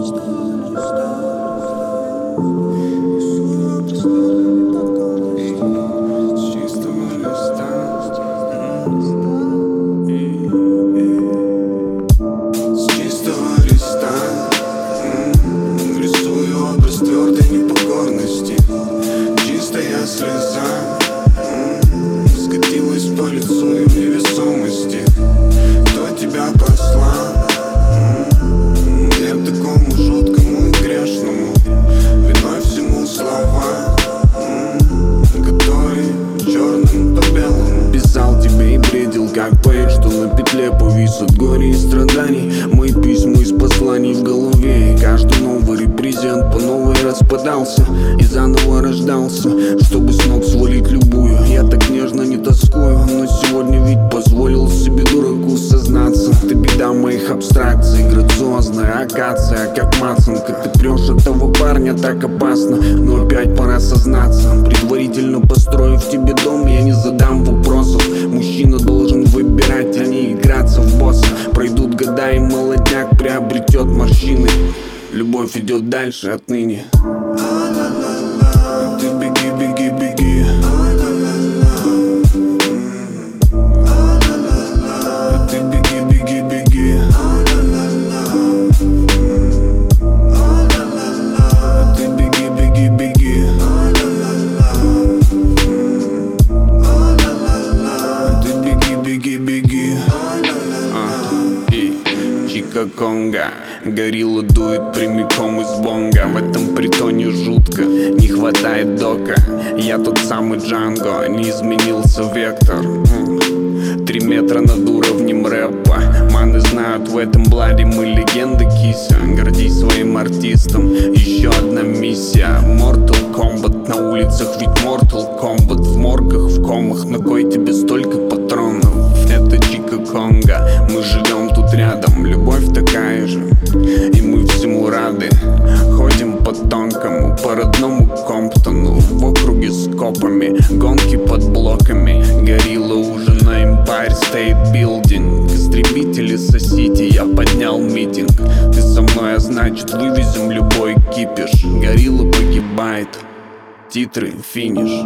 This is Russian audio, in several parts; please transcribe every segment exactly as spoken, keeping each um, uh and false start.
Твердой непокорности чистая слеза м-м, скатилась по лицу и в невесомости. Кто тебя послал м-м, я такому жуткому и грешному? Виной всему слова, м-м, которые черным по белому. Писал тебе и бредил, как поэт, что на петле повис от горя и страданий. Мои письма из посланий в голове, и каждый новый репрезент по новой распадался и заново рождался, чтобы с ног свалить любую. Я так нежно не тоскую, но сегодня ведь позволил себе дураку сознаться. Ты беда моих абстракций, грациозная акация, как мацанка. Ты прешь этого парня так опасно, но опять пора сознаться. Предварительно построив тебе дом, я не задам вопросов. Мужчина должен выбирать, а не играться в босса. Пройдут года и молодняк приобретет морщины. Любовь идет дальше отныне. Ты беги, беги, беги. Ты беги, беги, беги. Ты беги, беги, беги. Ты беги, беги, беги. Чика Конго, горилла дует прямиком из бонга. В этом притоне жутко, не хватает дока. Я тот самый Джанго, не изменился вектор. Три метра над уровнем рэпа. Маны знают, в этом бладе мы легенды, кися. Гордись своим артистом, еще одна миссия. Mortal Kombat на улицах, ведь Mortal Kombat в моргах, в комах. На кой тебе столько патронов? Это Чика Конго, мы живем тут рядом. Любовь такая же, и мы всему рады. Ходим по тонкому, по родному Комптону, в округе с копами, гонки под блоками. Горилла уже на Empire State Building. Истребители сосите, я поднял митинг. Ты со мной, а значит вывезем любой кипиш. Горилла погибает, титры, финиш.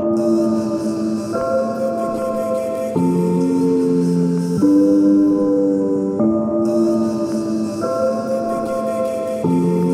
Thank you.